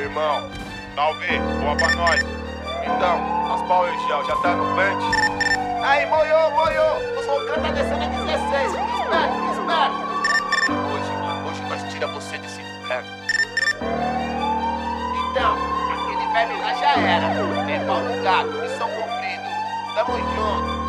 irmão, salve, boa pra nós. Então, as pau e gel já tá no pente? Aí, moiô, os roncão tá descendo em 16, fica esperto. Hoje nós tira você desse inferno. Então, aquele verme lá já era. É pau no gato, missão cumprida. Tamo junto.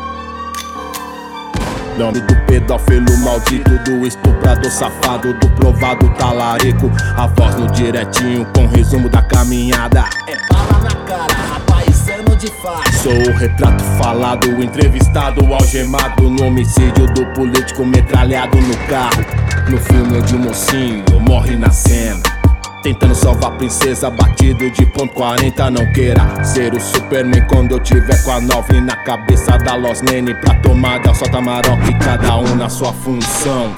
Nome do pedófilo maldito, do estuprador safado, do provado talarico. A voz no direitinho com resumo da caminhada. É bala na cara, rapaziano de faixa. Sou o retrato falado, entrevistado, algemado no homicídio do político metralhado no carro. No filme de um mocinho, morre na cena, tentando salvar a princesa, batido de ponto .40. Não queira ser o Superman quando eu tiver com a 9 na cabeça da Los Nene pra tomar da solta maroca e cada um na sua função.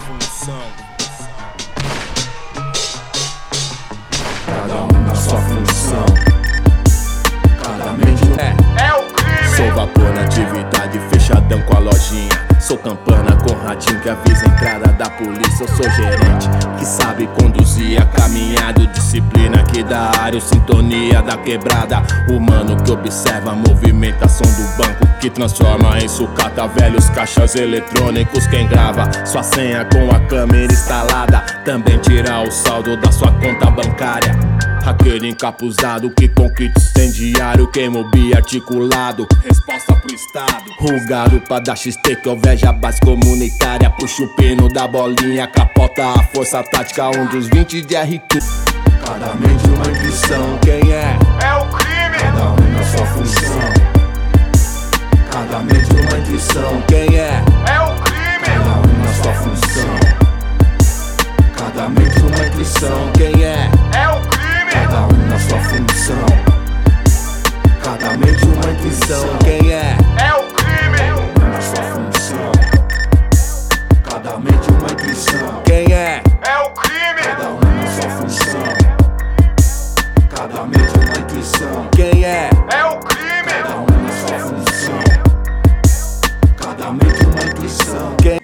Cada um na sua função. Cada mente É o crime! Sou vapor na atividade, fechadão com a lojinha. Sou campana com radinho que avisa a entrada da polícia. Eu sou gerente que sabe conduzir a caminhada. Disciplina que dá área, sintonia da quebrada. Humano que observa a movimentação do banco, que transforma em sucata velhos caixas eletrônicos. Quem grava sua senha com a câmera instalada também tira o saldo da sua conta bancária. Aquele encapuzado que com kit incendiário queima o biarticulado. Resposta pro estado. O garupa da XT que alveja a base comunitária. Puxa o pino da bolinha, capota a força tática, um dos 20 de RQ. Cada mente uma intuição, quem é? É o crime! Cada um na sua função. Cada mente uma intuição, quem é? É o crime! Cada um na sua função. Cada mente uma intuição, quem é? É o crime! Cada um na sua função. Cada mente uma intuição, quem é? É o crime! Na sua função. Cada mente uma intuição, quem é? É o crime! Cada um na sua função. Cada mente uma intuição, quem é? É o crime! Cada um na sua função. Cada mente uma intuição, quem?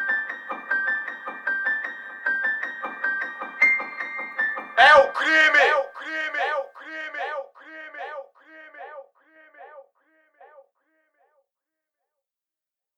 É o crime!